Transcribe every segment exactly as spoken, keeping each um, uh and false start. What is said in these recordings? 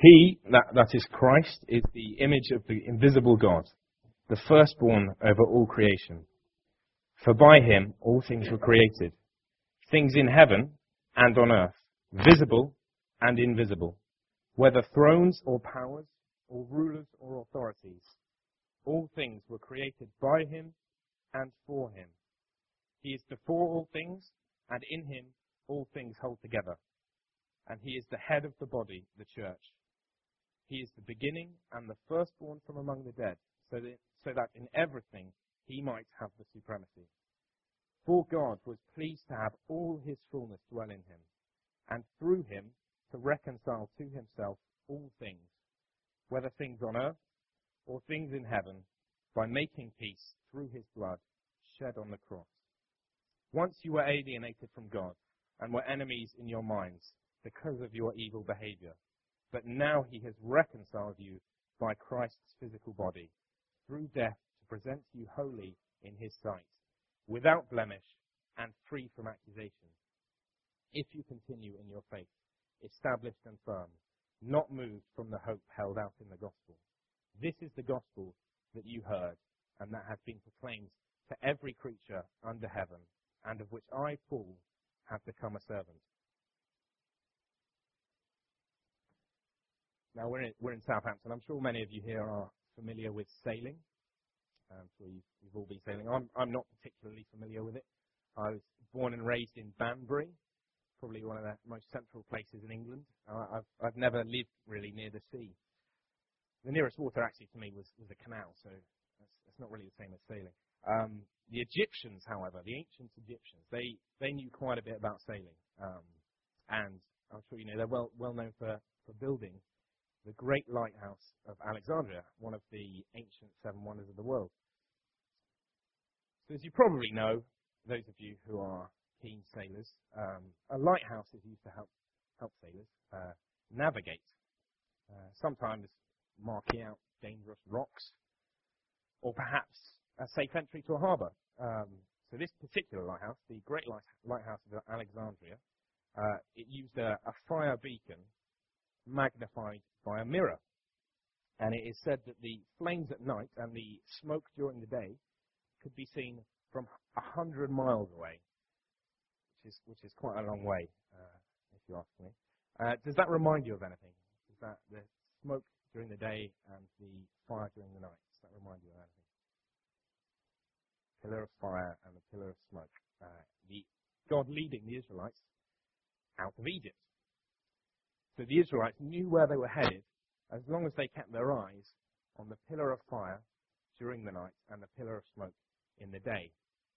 He, that, that is Christ, is the image of the invisible God, the firstborn over all creation. For by him all things were created, things in heaven and on earth, visible and invisible, whether thrones or powers or rulers or authorities. All things were created by him and for him. He is before all things, and in him all things hold together. And he is the head of the body, the church. He is the beginning and the firstborn from among the dead, so that, so that in everything he might have the supremacy. For God was pleased to have all his fullness dwell in him, and through him to reconcile to himself all things, whether things on earth or things in heaven, by making peace through his blood shed on the cross. Once you were alienated from God and were enemies in your minds because of your evil behavior. But now he has reconciled you by Christ's physical body through death to present you holy in his sight, without blemish and free from accusation. If you continue in your faith, established and firm, not moved from the hope held out in the gospel. This is the gospel that you heard and that has been proclaimed to every creature under heaven, and of which I, Paul, have become a servant. Now, we're in, we're in Southampton. I'm sure many of you here are familiar with sailing. I'm sure you've, you've all been sailing. I'm, I'm not particularly familiar with it. I was born and raised in Banbury, probably one of the most central places in England. Uh, I've, I've never lived really near the sea. The nearest water actually to me was, was a canal, so that's, that's not really the same as sailing. Um, the Egyptians, however, the ancient Egyptians, they, they knew quite a bit about sailing. Um, and I'm sure you know they're well, well known for, for building the great lighthouse of Alexandria, one of the ancient seven wonders of the world. So as you probably know, those of you who are keen sailors, um, a lighthouse is used to help help sailors uh, navigate, uh, sometimes marking out dangerous rocks, or perhaps a safe entry to a harbour. Um, so this particular lighthouse, the Great Light, Lighthouse of Alexandria, uh, it used a, a fire beacon magnified by a mirror. And it is said that the flames at night and the smoke during the day could be seen from a hundred miles away, which is which is quite a long way, uh, if you ask me. Uh, does that remind you of anything? Does that the smoke during the day and the fire during the night, does that remind you of anything? Pillar of fire and the pillar of smoke. Uh, the God leading the Israelites out of Egypt. So the Israelites knew where they were headed as long as they kept their eyes on the pillar of fire during the night and the pillar of smoke in the day.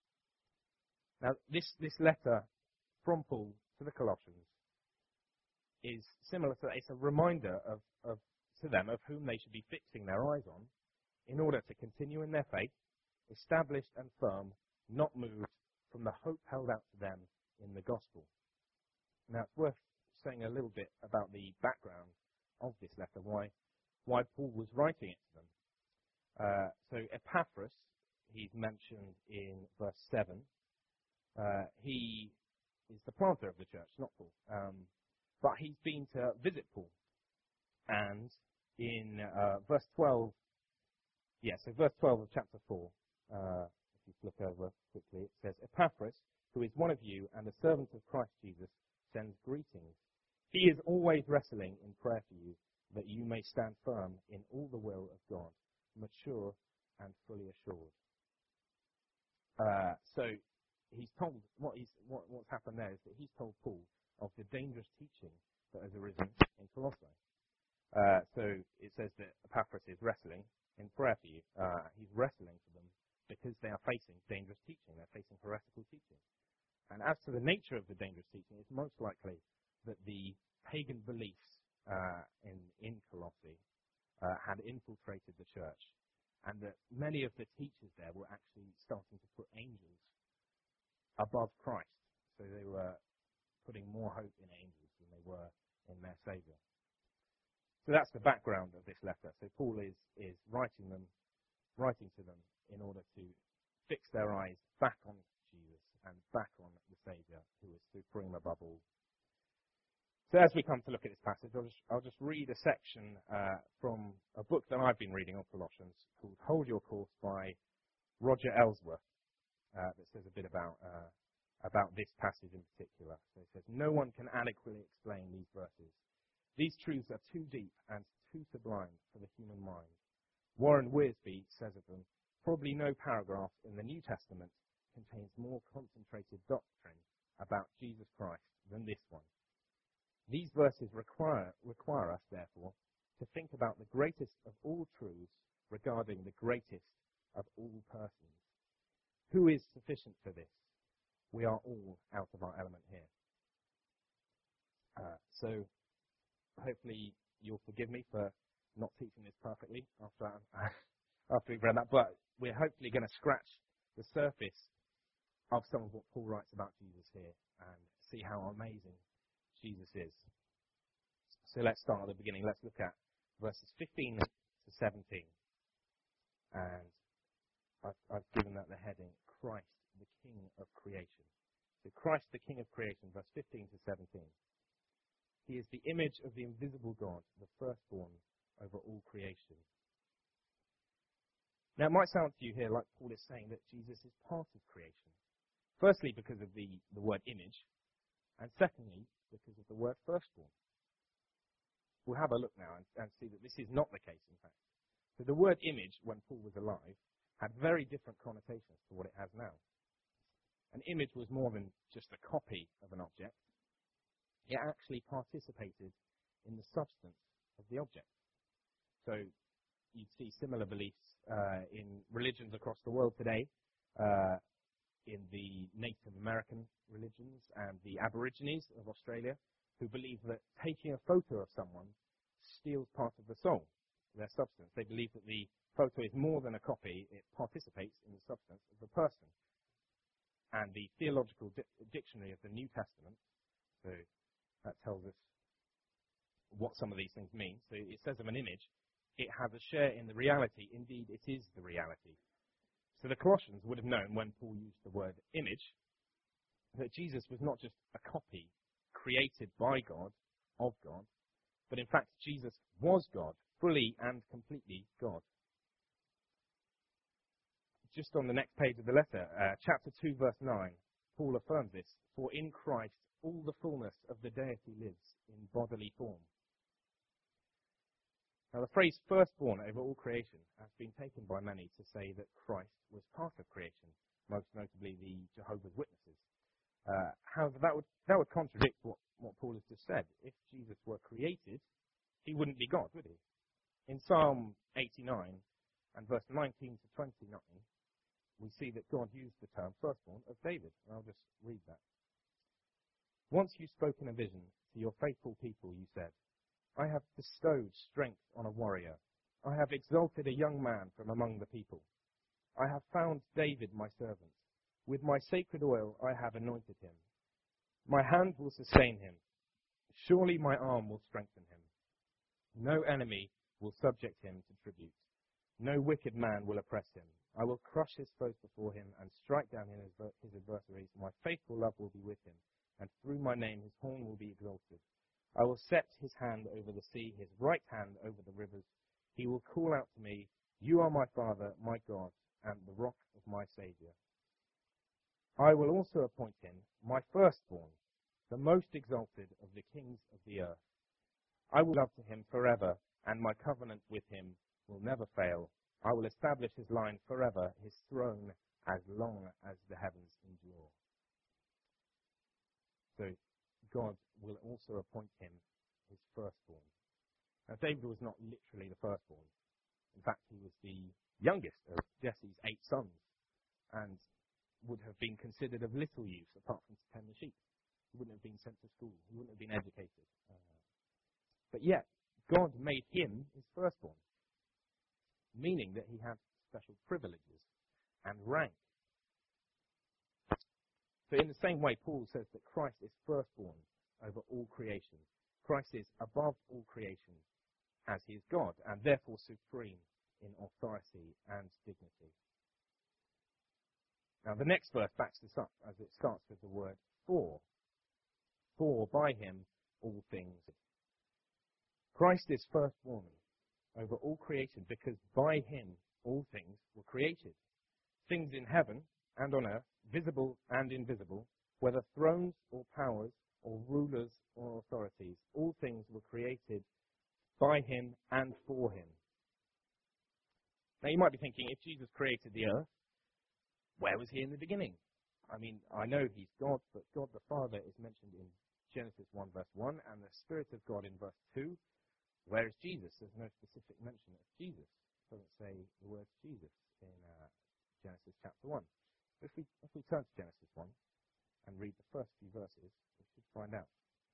Now, this, this letter from Paul to the Colossians is similar to that. It's a reminder of, of, to them of whom they should be fixing their eyes on in order to continue in their faith, established and firm, not moved from the hope held out to them in the gospel. Now, it's worth saying a little bit about the background of this letter, why why Paul was writing it to them. Uh, so Epaphras, he's mentioned in verse seven. Uh, he is the planter of the church, not Paul. Um, but he's been to visit Paul. And in uh, verse twelve, yeah, so verse twelve of chapter four, uh, if you flip over quickly, it says, Epaphras, who is one of you and a servant of Christ Jesus, sends greetings. He is always wrestling in prayer for you, that you may stand firm in all the will of God, mature and fully assured. Uh, so he's told what he's what, what's happened there is that he's told Paul of the dangerous teaching that has arisen in Colossae. Uh, so it says that Epaphras is wrestling in prayer for you. Uh, he's wrestling for them because they are facing dangerous teaching. They're facing heretical teaching. And as to the nature of the dangerous teaching, it's most likely that the pagan beliefs uh, in, in Colossae uh, had infiltrated the church, and that many of the teachers there were actually starting to put angels above Christ. So they were putting more hope in angels than they were in their Saviour. So that's the background of this letter. So Paul is, is writing them, writing to them in order to fix their eyes back on Jesus and back on the Saviour, who is supreme above all. So as we come to look at this passage, I'll just, I'll just read a section uh, from a book that I've been reading on Colossians called Hold Your Course by Roger Ellsworth uh, that says a bit about uh, about this passage in particular. So it says, no one can adequately explain these verses. These truths are too deep and too sublime for the human mind. Warren Wiersbe says of them, probably no paragraph in the New Testament contains more concentrated doctrine about Jesus Christ than this one. These verses require, require us, therefore, to think about the greatest of all truths regarding the greatest of all persons. Who is sufficient for this? We are all out of our element here. Uh, so, hopefully you'll forgive me for not teaching this perfectly after, after we've read that, but we're hopefully going to scratch the surface of some of what Paul writes about Jesus here and see how amazing Jesus is. So let's start at the beginning. Let's look at verses fifteen to seventeen. And I've, I've given that the heading, Christ, the King of Creation. So Christ, the King of Creation, verse fifteen to seventeen. He is the image of the invisible God, the firstborn over all creation. Now, it might sound to you here like Paul is saying that Jesus is part of creation. Firstly, because of the, the word image, and secondly, because of the word firstborn. We'll have a look now and, and see that this is not the case, in fact. So the word image, when Paul was alive, had very different connotations to what it has now. An image was more than just a copy of an object. It actually participated in the substance of the object. So you'd see similar beliefs uh, in religions across the world today, uh, in the Native American religions and the Aborigines of Australia, who believe that taking a photo of someone steals part of the soul, their substance. They believe that the photo is more than a copy, it participates in the substance of the person. And the Theological Di- Dictionary of the New Testament, so that tells us what some of these things mean. So it says of an image, it has a share in the reality. Indeed, it is the reality. So the Colossians would have known when Paul used the word image that Jesus was not just a copy created by God, of God, but in fact Jesus was God, fully and completely God. Just on the next page of the letter, uh, chapter two, verse nine, Paul affirms this, for in Christ all the fullness of the deity lives in bodily form. Now the phrase firstborn over all creation has been taken by many to say that Christ was part of creation, most notably the Jehovah's Witnesses. Uh, however, that would, that would contradict what, what Paul has just said. If Jesus were created, he wouldn't be God, would he? In Psalm eighty-nine and verse nineteen to twenty-nine, we see that God used the term firstborn of David. And I'll just read that. Once you spoke in a vision to your faithful people, you said, I have bestowed strength on a warrior. I have exalted a young man from among the people. I have found David my servant. With my sacred oil I have anointed him. My hand will sustain him. Surely my arm will strengthen him. No enemy will subject him to tribute. No wicked man will oppress him. I will crush his foes before him and strike down his adversaries. My faithful love will be with him, and through my name his horn will be exalted. I will set his hand over the sea, his right hand over the rivers. He will call out to me, you are my Father, my God, and the rock of my Saviour. I will also appoint him my firstborn, the most exalted of the kings of the earth. I will love to him forever, and my covenant with him will never fail. I will establish his line forever, his throne as long as the heavens endure. So God will also appoint him his firstborn. Now David was not literally the firstborn. In fact, he was the youngest of Jesse's eight sons, and would have been considered of little use apart from to tend the sheep. He wouldn't have been sent to school. He wouldn't have been educated. Uh, but yet, God made him his firstborn, meaning that he had special privileges and rank. So in the same way, Paul says that Christ is firstborn over all creation. Christ is above all creation as he is God, and therefore supreme in authority and dignity. Now the next verse backs this up as it starts with the word for. For by him all things. Christ is firstborn over all creation because by him all things were created. Things in heaven and on earth, visible and invisible, whether thrones or powers or rulers or authorities, all things were created by him and for him. Now you might be thinking, if Jesus created the earth, where was he in the beginning? I mean, I know he's God, but God the Father is mentioned in Genesis one verse one, and the Spirit of God in verse two. Where is Jesus? There's no specific mention of Jesus. It doesn't say the word Jesus in uh, Genesis chapter one. If we, if we turn to Genesis one and read the first few verses, we should find out.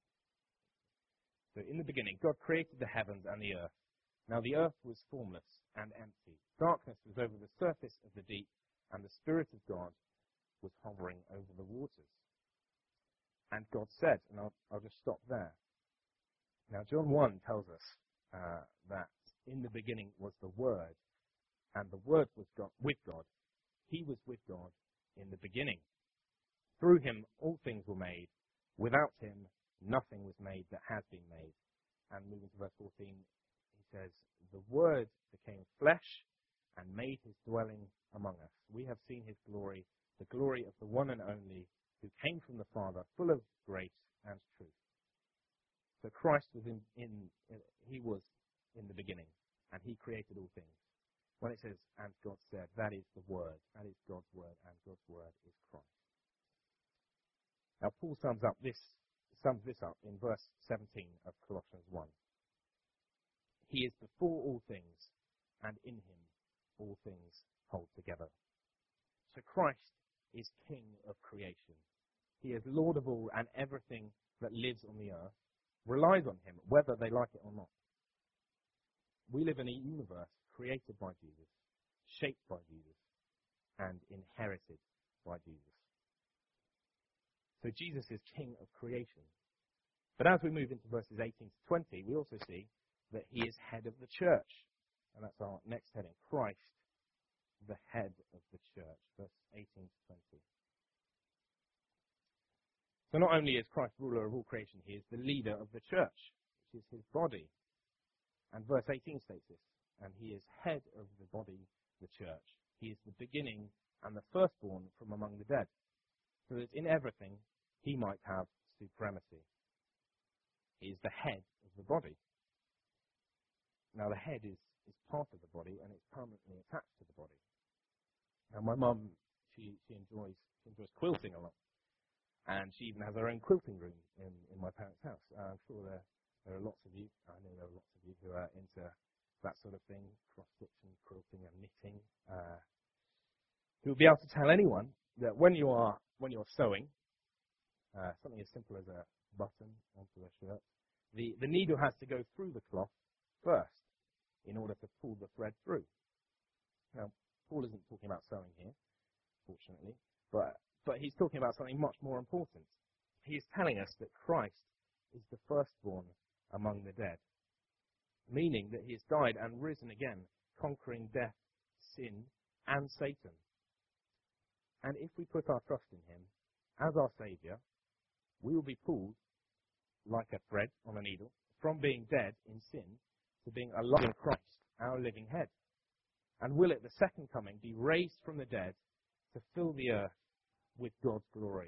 So in the beginning, God created the heavens and the earth. Now the earth was formless and empty. Darkness was over the surface of the deep, and the Spirit of God was hovering over the waters. And God said, and I'll, I'll just stop there. Now John one tells us uh, that in the beginning was the Word, and the Word was God, with God. He was with God in the beginning. Through him all things were made. Without him nothing was made that has been made. And moving to verse fourteen, he says, the Word became flesh and made his dwelling among us. We have seen his glory, the glory of the one and only, who came from the Father, full of grace and truth. So Christ was in, in, in he was in the beginning, and he created all things. When it says, and God said, that is the Word. That is God's Word, and God's Word is Christ. Now Paul sums up this sums this up in verse seventeen of Colossians one. He is before all things, and in him all things hold together. So Christ is King of creation. He is Lord of all, and everything that lives on the earth relies on him, whether they like it or not. We live in a universe created by Jesus, shaped by Jesus, and inherited by Jesus. So Jesus is King of creation. But as we move into verses eighteen to twenty, we also see that he is head of the church. And that's our next heading, Christ, the head of the church, verse eighteen to twenty. So not only is Christ ruler of all creation, he is the leader of the church, which is his body. And verse eighteen states this, and he is head of the body, the church. He is the beginning and the firstborn from among the dead, so that in everything he might have supremacy. He is the head of the body. Now the head is, is part of the body, and it's permanently attached to the body. Now my mum, she, she enjoys she enjoys quilting a lot. And she even has her own quilting room in, in my parents' house. Uh, I'm sure there, there are lots of you, I know there are lots of you who are into that sort of thing, cross-stitching, quilting and knitting, uh, who will be able to tell anyone that when you are when you're sewing, uh, something as simple as a button onto a shirt, the, the needle has to go through the cloth first in order to pull the thread through. Now, Paul isn't talking about sewing here, fortunately, but But he's talking about something much more important. He is telling us that Christ is the firstborn among the dead, meaning that he has died and risen again, conquering death, sin, and Satan. And if we put our trust in him as our Saviour, we will be pulled, like a thread on a needle, from being dead in sin to being alive in Christ, our living head. And will at the second coming be raised from the dead to fill the earth with God's glory.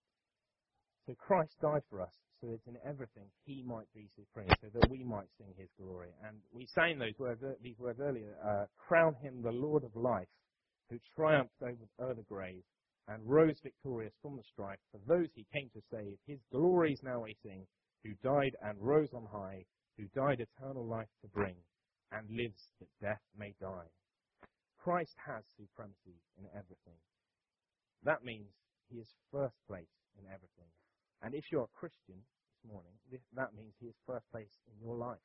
So Christ died for us so that in everything he might be supreme, so that we might sing his glory. And we sang those words, these words earlier, uh, crown him the Lord of life, who triumphed over, over the grave and rose victorious from the strife. For those he came to save, his glories now we sing, who died and rose on high, who died eternal life to bring, and lives that death may die. Christ has supremacy in everything. That means he is first place in everything. And if you're a Christian this morning, this, that means he is first place in your life.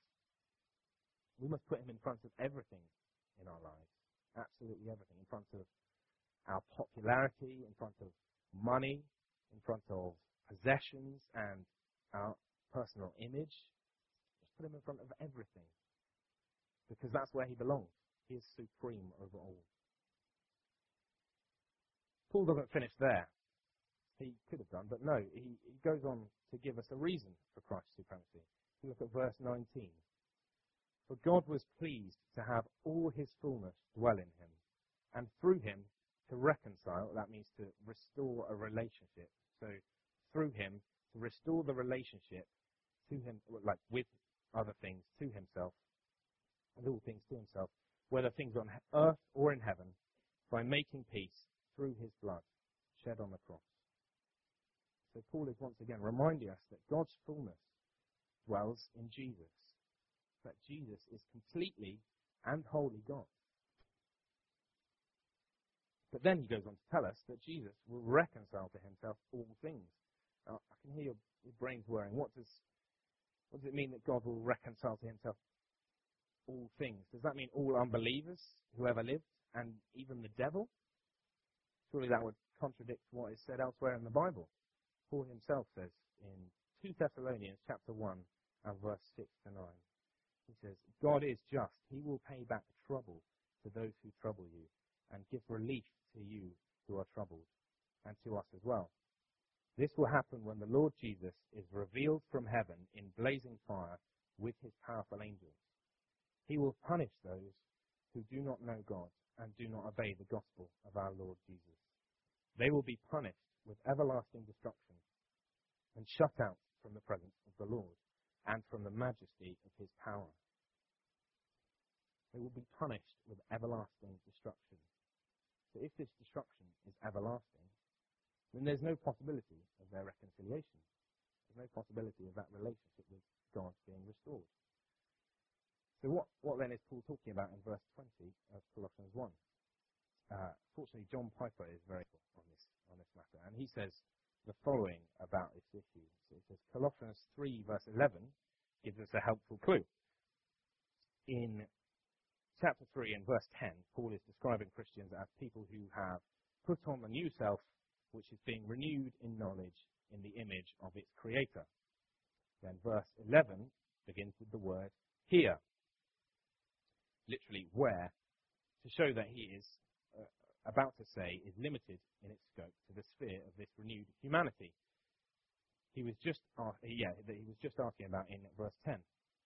We must put him in front of everything in our lives. Absolutely everything. In front of our popularity, in front of money, in front of possessions and our personal image. Just put him in front of everything. Because that's where he belongs. He is supreme over all. Paul doesn't finish there. he could have done, but no, he, he goes on to give us a reason for Christ's supremacy. If you look at verse nineteen. For God was pleased to have all his fullness dwell in him, and through him to reconcile, that means to restore a relationship. So through him to restore the relationship to him, like with other things, to himself, and all things to himself, whether things on earth or in heaven, by making peace through his blood shed on the cross. So Paul is once again reminding us that God's fullness dwells in Jesus, that Jesus is completely and wholly God. But then he goes on to tell us that Jesus will reconcile to himself all things. Now, I can hear your, your brains whirring. What does, what does it mean that God will reconcile to himself all things? Does that mean all unbelievers who ever lived, and even the devil? Surely that would contradict what is said elsewhere in the Bible. Paul himself says in Second Thessalonians chapter one and verse six to nine, he says, God is just. He will pay back trouble to those who trouble you, and give relief to you who are troubled, and to us as well. This will happen when the Lord Jesus is revealed from heaven in blazing fire with his powerful angels. He will punish those who do not know God and do not obey the gospel of our Lord Jesus. They will be punished with everlasting destruction and shut out from the presence of the Lord and from the majesty of his power. They will be punished with everlasting destruction. So if this destruction is everlasting, then there's no possibility of their reconciliation. There's no possibility of that relationship with God being restored. So what, what then is Paul talking about in verse twenty of Colossians one? Uh, fortunately, John Piper is very good on this, on this matter, and he says the following about this issue. So it says Colossians three verse eleven gives us a helpful clue. In chapter three and verse ten, Paul is describing Christians as people who have put on the new self, which is being renewed in knowledge in the image of its creator. Then verse eleven begins with the word here, literally where, to show that he is uh, about to say is limited in its scope to the sphere of this renewed humanity. He was just, uh, yeah, that he was just asking about in verse ten.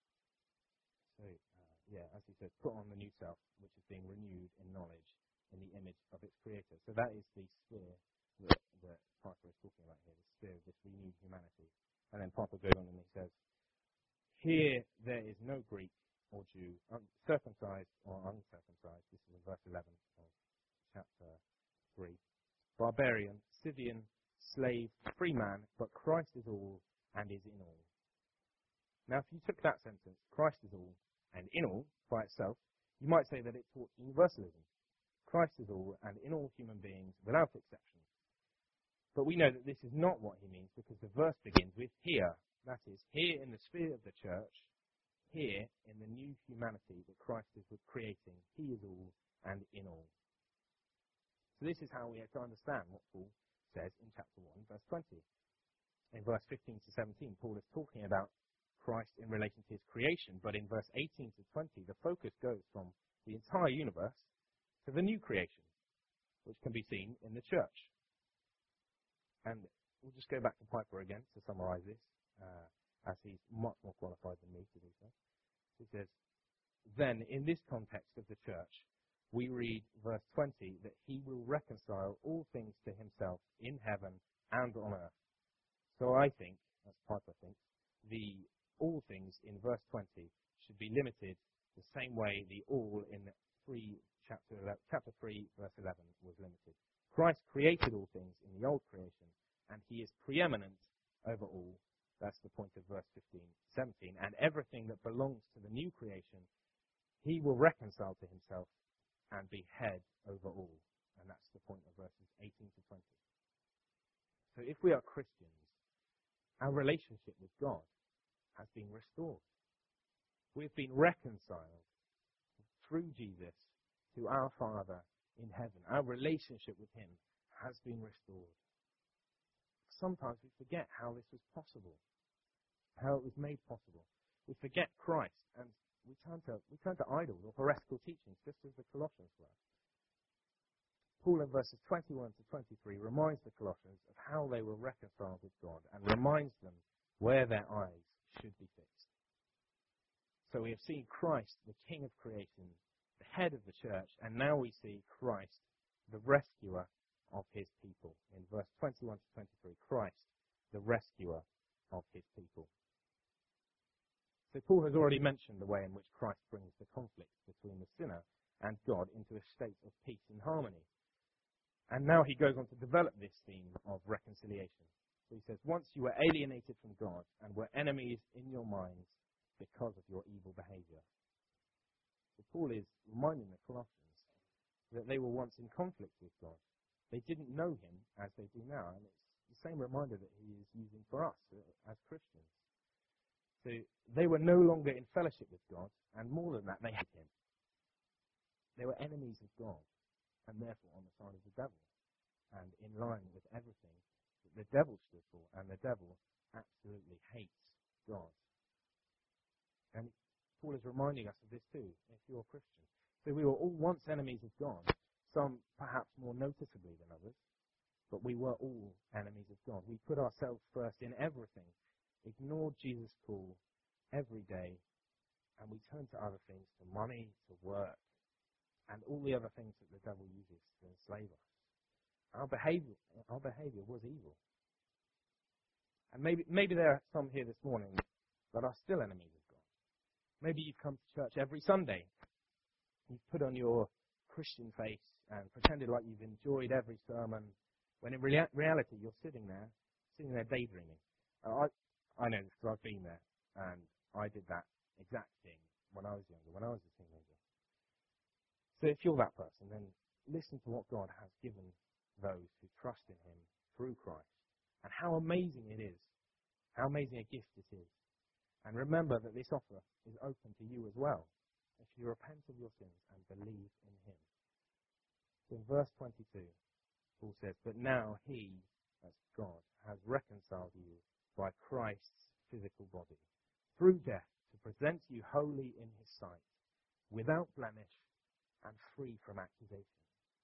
So, uh, yeah, as he says, put on the new self, which is being renewed in knowledge in the image of its creator. So that is the sphere that, that Piper is talking about here, the sphere of this renewed humanity. And then Piper goes on and he says, here there is no Greek or Jew, um, circumcised or uncircumcised. This is in verse eleven of chapter three. Barbarian, Scythian, slave, free man, but Christ is all and is in all. Now, if you took that sentence, Christ is all and in all, by itself, you might say that it taught universalism. Christ is all and in all human beings without exception. But we know that this is not what he means, because the verse begins with here. That is, here in the sphere of the church, here in the new humanity that Christ is creating, he is all and in all. So this is how we have to understand what Paul says in chapter one, verse twenty. In verse fifteen to seventeen, Paul is talking about Christ in relation to his creation, but in verse eighteen to twenty, the focus goes from the entire universe to the new creation, which can be seen in the church. And we'll just go back to Piper again to summarize this, uh, as he's much more qualified than me to do so. He says, then in this context of the church, we read verse twenty that he will reconcile all things to himself in heaven and on earth. So I think, as Piper thinks, the all things in verse twenty should be limited the same way the all in three, chapter, eleven, chapter three, verse eleven was limited. Christ created all things in the old creation, and he is preeminent over all. That's the point of verse fifteen, seventeen. And everything that belongs to the new creation, he will reconcile to himself and be head over all. And that's the point of verses eighteen to twenty. So if we are Christians, our relationship with God has been restored. We've been reconciled through Jesus to our Father in heaven. Our relationship with him has been restored. Sometimes we forget how this was possible, how it was made possible. We forget Christ, and we turn to we turn to idols or heretical teachings, just as the Colossians were. Paul in verses twenty-one to twenty-three reminds the Colossians of how they were reconciled with God and reminds them where their eyes should be fixed. So we have seen Christ, the King of creation, the head of the church, and now we see Christ, the rescuer of his people. In verse twenty-one to twenty-three, Christ, the rescuer of his people. So Paul has already mentioned the way in which Christ brings the conflict between the sinner and God into a state of peace and harmony. And now he goes on to develop this theme of reconciliation. So he says, once you were alienated from God and were enemies in your minds because of your evil behavior. So Paul is reminding the Colossians that they were once in conflict with God. They didn't know him as they do now. And it's the same reminder that he is using for us as Christians. So they were no longer in fellowship with God, and more than that, they hated him. They were enemies of God, and therefore on the side of the devil, and in line with everything that the devil stood for, and the devil absolutely hates God. And Paul is reminding us of this too, if you're a Christian. So we were all once enemies of God, some perhaps more noticeably than others, but we were all enemies of God. We put ourselves first in everything, ignored Jesus' call every day, and we turned to other things, to money, to work, and all the other things that the devil uses to enslave us. Our behavior, our behavior was evil. And maybe, maybe there are some here this morning that are still enemies of God. Maybe you've come to church every Sunday. You've put on your Christian face and pretended like you've enjoyed every sermon, when in rea- reality you're sitting there, sitting there daydreaming. Uh, I, I know this because I've been there, and I did that exact thing when I was younger, when I was a teenager. So if you're that person, then listen to what God has given those who trust in him through Christ, and how amazing it is, how amazing a gift it is. And remember that this offer is open to you as well, if you repent of your sins and believe in him. So in verse twenty-two, Paul says, but now he, that's God, has reconciled you by Christ's physical body, through death, to present you holy in his sight, without blemish and free from accusation.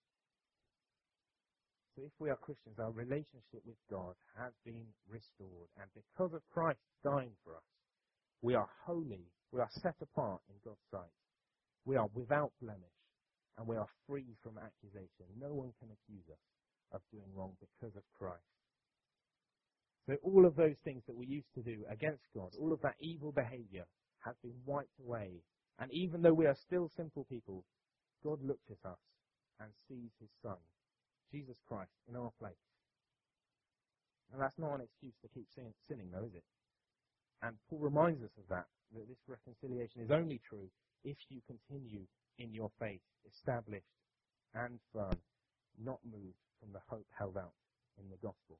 So if we are Christians, our relationship with God has been restored, and because of Christ dying for us, we are holy, we are set apart in God's sight, we are without blemish, and we are free from accusation. No one can accuse us of doing wrong because of Christ. So all of those things that we used to do against God, all of that evil behavior has been wiped away. And even though we are still sinful people, God looks at us and sees his Son, Jesus Christ, in our place. And that's not an excuse to keep sin- sinning, though, is it? And Paul reminds us of that, that this reconciliation is only true if you continue in your faith, established and firm, not moved from the hope held out in the gospel.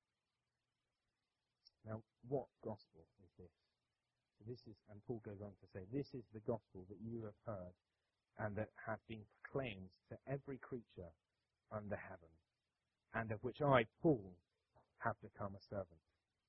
Now, what gospel is this? So this is, and Paul goes on to say, this is the gospel that you have heard and that has been proclaimed to every creature under heaven, and of which I, Paul, have become a servant.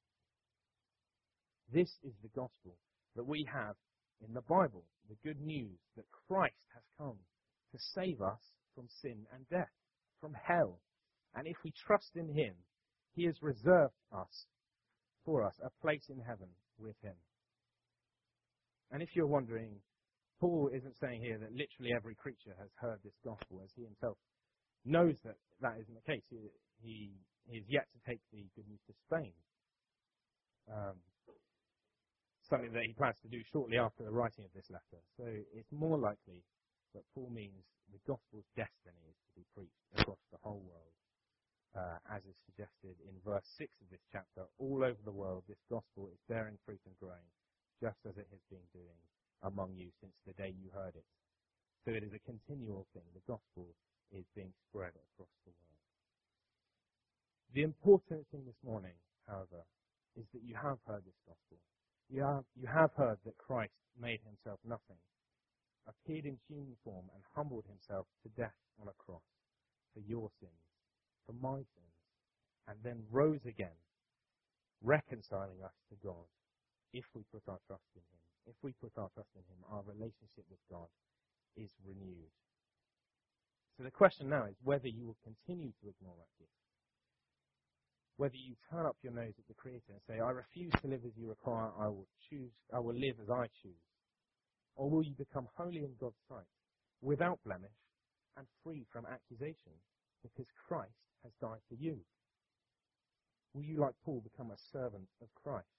This is the gospel that we have in the Bible, the good news that Christ has come to save us from sin and death, from hell. And if we trust in him, he has reserved us, for us, a place in heaven with him. And if you're wondering, Paul isn't saying here that literally every creature has heard this gospel, as he himself knows that that isn't the case. He, he, he is yet to take the good news to Spain. Um, something that he plans to do shortly after the writing of this letter. So it's more likely that Paul means the gospel's destiny is to be preached across the whole world, uh, as is suggested in verse six of this chapter. All over the world, this gospel is bearing fruit and growing, just as it has been doing among you since the day you heard it. So it is a continual thing. The gospel is being spread across the world. The important thing this morning, however, is that you have heard this gospel. You have, you have heard that Christ made himself nothing, appeared in human form and humbled himself to death on a cross for your sins, for my sins, and then rose again, reconciling us to God if we put our trust in him. If we put our trust in him, our relationship with God is renewed. So the question now is whether you will continue to ignore that gift. Whether you turn up your nose at the Creator and say, I refuse to live as you require, I will choose, I will live as I choose. Or will you become holy in God's sight, without blemish and free from accusation, because Christ has died for you? Will you, like Paul, become a servant of Christ?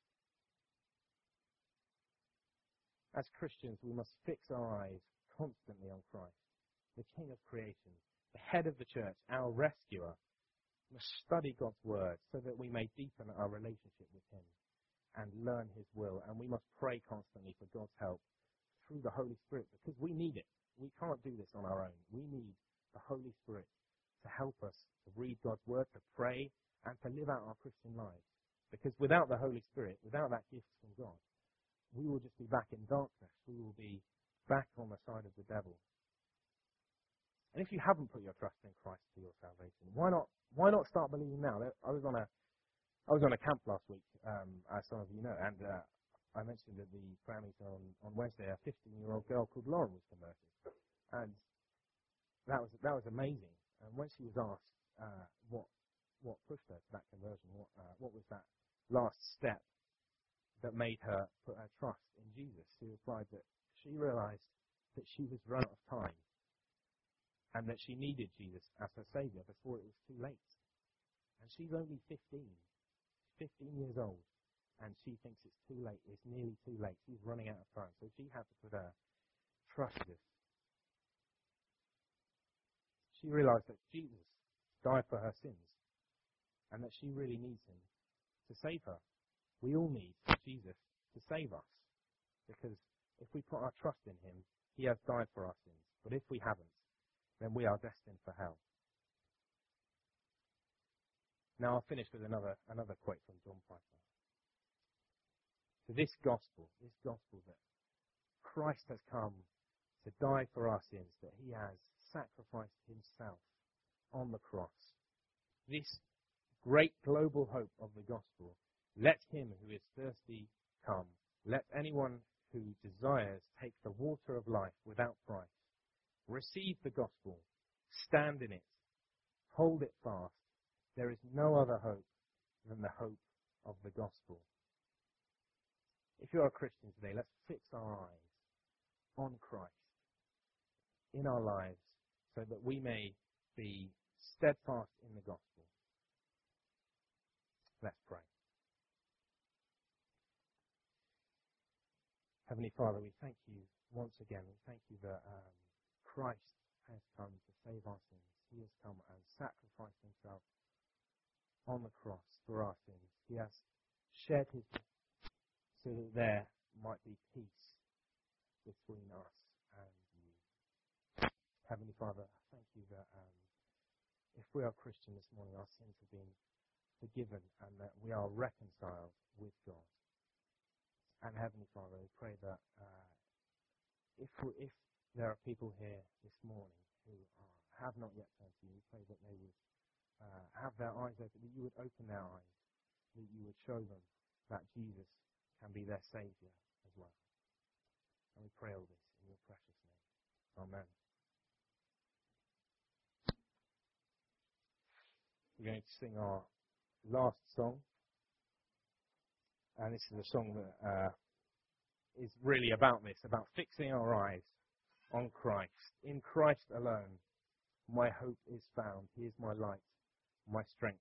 As Christians, we must fix our eyes constantly on Christ, the King of creation, the head of the church, our rescuer. We must study God's word so that we may deepen our relationship with him and learn his will. And we must pray constantly for God's help through the Holy Spirit, because we need it. We can't do this on our own. We need the Holy Spirit to help us to read God's word, to pray, and to live out our Christian lives. Because without the Holy Spirit, without that gift from God, we will just be back in darkness. We will be back on the side of the devil. And if you haven't put your trust in Christ for your salvation, why not why not start believing now? I was on a I was on a camp last week, um, as some of you know, and uh, I mentioned at the prayer meeting on, on Wednesday, a fifteen-year-old girl called Lauren was converted, and that was that was amazing. And when she was asked uh, what what pushed her to that conversion, what uh, what was that last step that made her put her trust in Jesus, she replied that she realized that she was run out of time and that she needed Jesus as her Savior before it was too late. And she's only fifteen, fifteen years old, and she thinks it's too late. It's nearly too late. She's running out of time. So she had to put her trust in this. She realized that Jesus died for her sins and that she really needs him to save her. We all need Jesus to save us, because if we put our trust in him, he has died for our sins. But if we haven't, then we are destined for hell. Now I'll finish with another another quote from John Piper. So this gospel, this gospel that Christ has come to die for our sins, that he has sacrificed himself on the cross, this great global hope of the gospel, let him who is thirsty come. Let anyone who desires take the water of life without price. Receive the gospel. Stand in it. Hold it fast. There is no other hope than the hope of the gospel. If you are a Christian today, let's fix our eyes on Christ in our lives so that we may be steadfast in the gospel. Let's pray. Heavenly Father, we thank you once again. We thank you that um, Christ has come to save our sins. He has come and sacrificed himself on the cross for our sins. He has shed his blood so that there might be peace between us and you. Heavenly Father, I thank you that um, if we are Christian this morning, our sins have been forgiven and that we are reconciled with God. And Heavenly Father, we pray that uh, if we, if there are people here this morning who are, have not yet turned to you, we pray that they would uh, have their eyes open, that you would open their eyes, that you would show them that Jesus can be their Saviour as well. And we pray all this in your precious name. Amen. We're going to sing our last song. And this is a song that uh, is really about this, about fixing our eyes on Christ. In Christ alone, my hope is found. He is my light, my strength,